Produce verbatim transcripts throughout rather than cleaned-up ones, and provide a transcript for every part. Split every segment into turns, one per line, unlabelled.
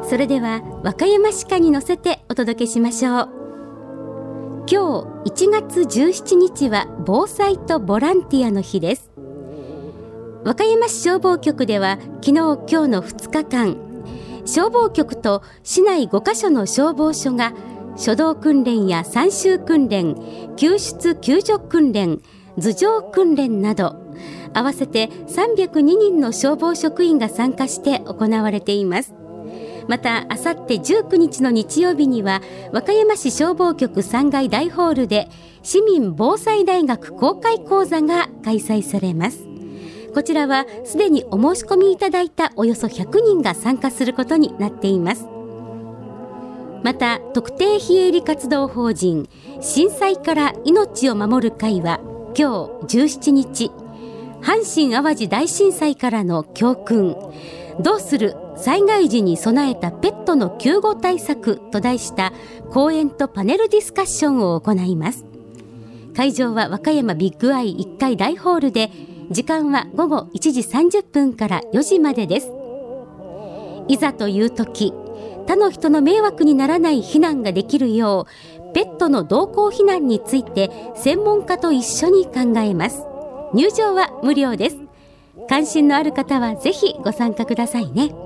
それでは和歌山市歌に乗せてお届けしましょう。今日いちがつじゅうしちにちは防災とボランティアの日です。和歌山市消防局では昨日今日のふつかかん、消防局と市内ごかしょの消防署が初動訓練や参集訓練、救出救助訓練、頭上訓練など合わせてさんびゃくににんの消防職員が参加して行われています。またあさってじゅうくにちの日曜日には和歌山市消防局さんがい大ホールで市民防災大学公開講座が開催されます。こちらはすでにお申し込みいただいたおよそひゃくにんが参加することになっています。また特定非営利活動法人震災から命を守る会は今日じゅうしちにち、阪神淡路大震災からの教訓、どうする災害時に備えたペットの救護対策と題した講演とパネルディスカッションを行います。会場は和歌山ビッグアイいっかい大ホールで、時間はごごいちじさんじゅっぷんからよじまでです。いざという時、他の人の迷惑にならない避難ができるよう、ペットの同行避難について専門家と一緒に考えます。入場は無料です。関心のある方はぜひご参加くださいね。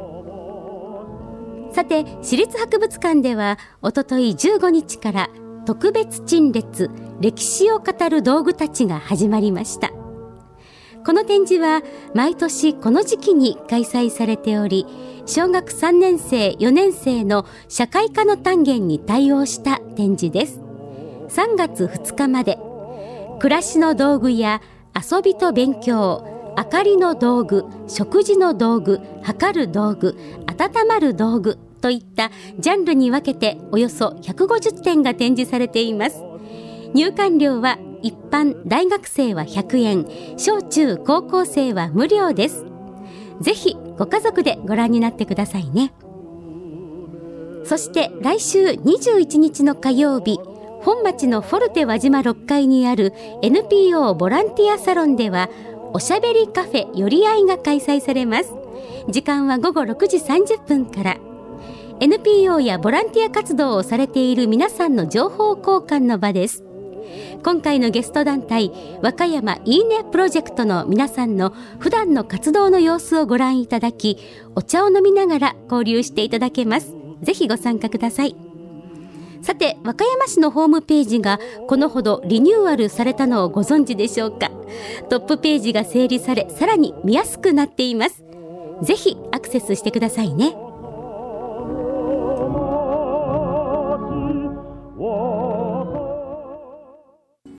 さて、市立博物館ではおとといじゅうごにちから特別陳列、歴史を語る道具たちが始まりました。この展示は毎年この時期に開催されており、小学さんねんせいよねんせいの社会科の単元に対応した展示です。さんがつふつかまで、暮らしの道具や遊びと勉強、明かりの道具、食事の道具、測る道具、温まる道具といったジャンルに分けておよそひゃくごじゅってんが展示されています。入館料は一般大学生はひゃくえん、小中高校生は無料です。ぜひご家族でご覧になってくださいね。そして来週にじゅういちにちの火曜日、本町のフォルテ輪島ろっかいにある エヌピーオー ボランティアサロンではおしゃべりカフェよりあいが開催されます。時間はごごろくじさんじゅっぷんから。 エヌピーオー やボランティア活動をされている皆さんの情報交換の場です。今回のゲスト団体和歌山いいねプロジェクトの皆さんの普段の活動の様子をご覧いただき、お茶を飲みながら交流していただけます。ぜひご参加ください。さて、和歌山市のホームページがこのほどリニューアルされたのをご存知でしょうか。トップページが整理され、さらに見やすくなっています。ぜひアクセスしてくださいね。